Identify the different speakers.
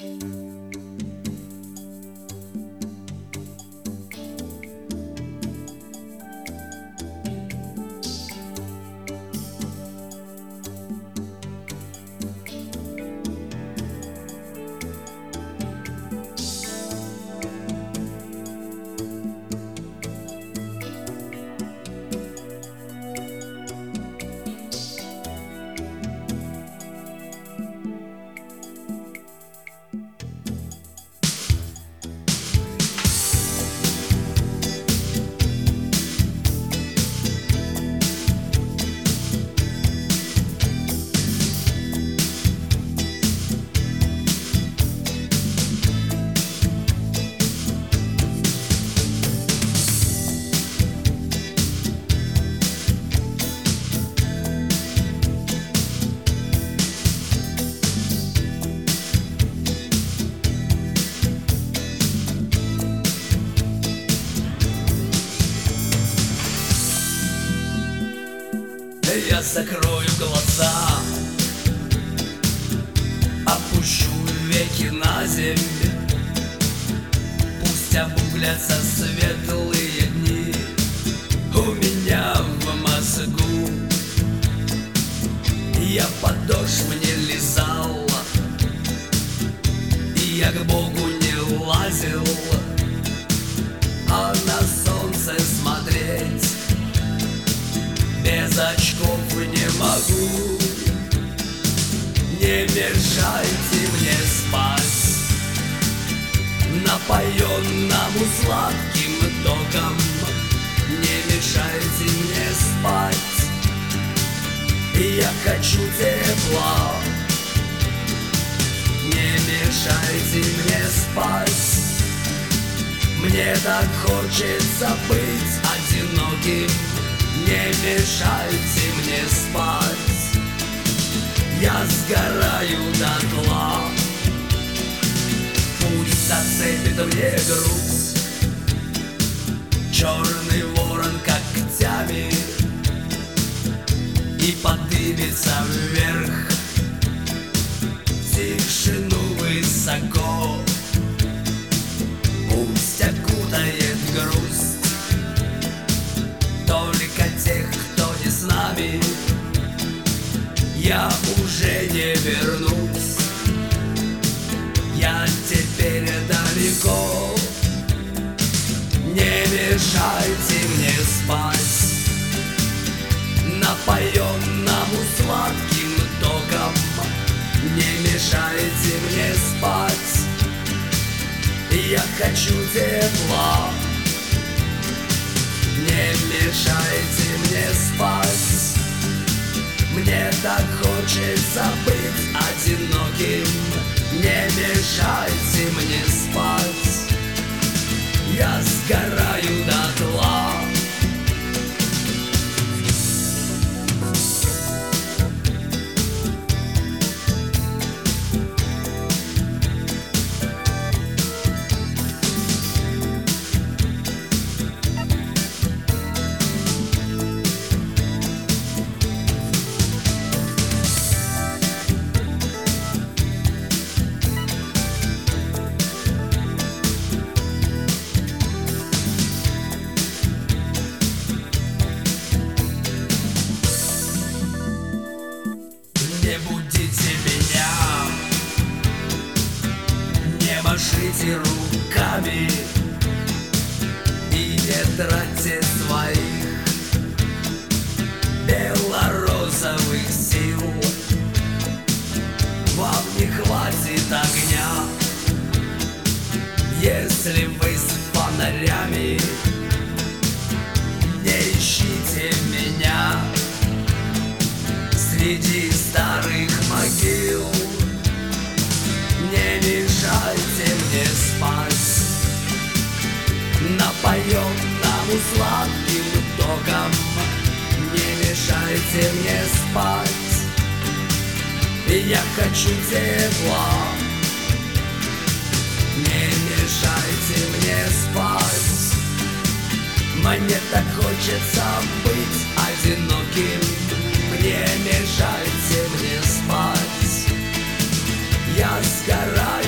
Speaker 1: Я закрою глаза, опущу веки на землю. Пусть обуглятся светлые дни у меня в мозгу. Я подошв не лизал, и я к Богу не лазил, а на солнце смотреть без очков не могу. Не мешайте мне спать напоенному сладким током. Не мешайте мне спать, я хочу тепла. Не мешайте мне спать, мне так хочется быть одиноким. Не мешайте мне спать, я сгораю дотла. Пусть зацепит мне грудь черный ворон когтями и поднимется вверх в тишину высоко. Пусть окутает грусть только тех, кто не с нами. Я уже не вернусь, я теперь далеко. Не мешайте мне спать напоенному сладким током. Не мешайте мне спать, я хочу тепла. Не мешайте мне спать, мне так хочется быть одиноким. Не мешайте мне спать, я сгораю дотла. Не будите меня, не машите руками и не тратьте своих белорозовых сил. Вам не хватит огня, если вы с фонарями. Не ищите меня среди старых могил. Не мешайте мне спать напоенному сладким током. Не мешайте мне спать, я хочу тепла. Не мешайте мне спать, мне так хочется быть одиноким. Не мешайте мне спать, я сгораю